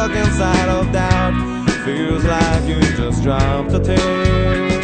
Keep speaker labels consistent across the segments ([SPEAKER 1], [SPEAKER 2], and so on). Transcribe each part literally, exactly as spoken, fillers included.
[SPEAKER 1] stuck inside of doubt. Feels like you just dropped a tear.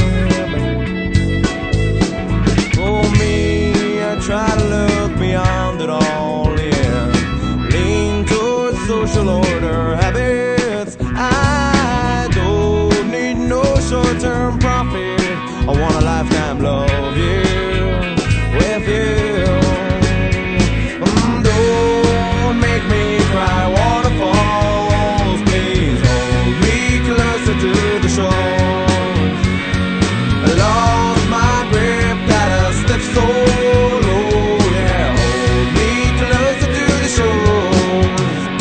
[SPEAKER 1] For me, I try to look beyond it all, yeah. Lean towards social order, habits. I don't need no short-term profit. I want a lifetime love, yeah, with you. Mm, don't make me cry waterfalls. Please hold me closer to the shore. I lost my grip, gotta step so low, yeah. Hold me closer to the shore.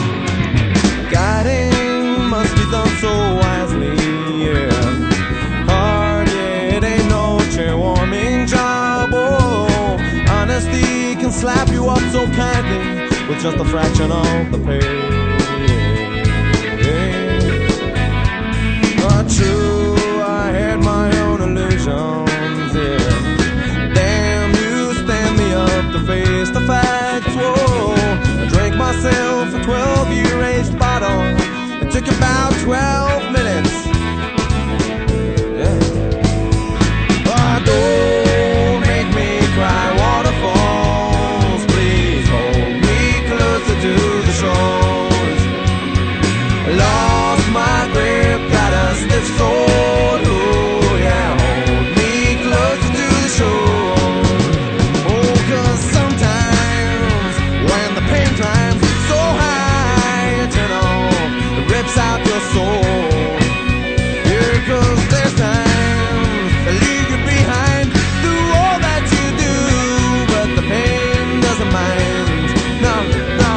[SPEAKER 1] Guiding must be done so wisely, yeah. Hard, yeah, it ain't no chair-warming job. Oh, honesty can slap you up so kindly with just a fraction of the pay. Not true, I had my own illusions, yeah. Damn, you stand me up to face the facts, whoa. I drank myself a twelve-year aged bottle. It took about twelve minutes. Yeah. Oh, don't make me cry waterfalls. Please hold me closer to the shores. Lost my grip, gotta step so low, yeah. Hold me closer to the shore. Oh, 'cause sometimes when the pain climbs so high, you turn off, it rips out your soul. Yeah, 'cause there's times that leave you behind. Do all that you do, but the pain doesn't mind. No, no.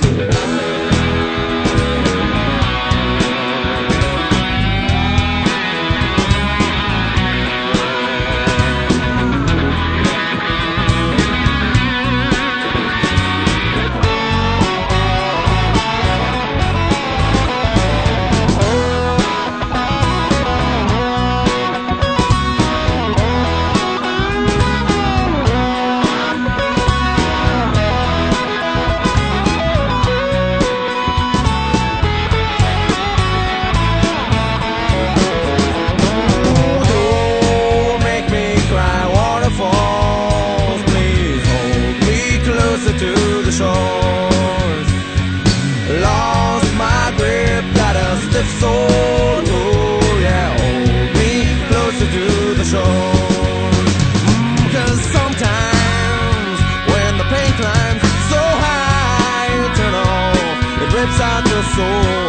[SPEAKER 1] To the shores. Lost my grip, gotta step so low, yeah. Hold me closer to the shore. Mm, 'cause sometimes when the pain climbs so high, you turn off, it rips out your soul.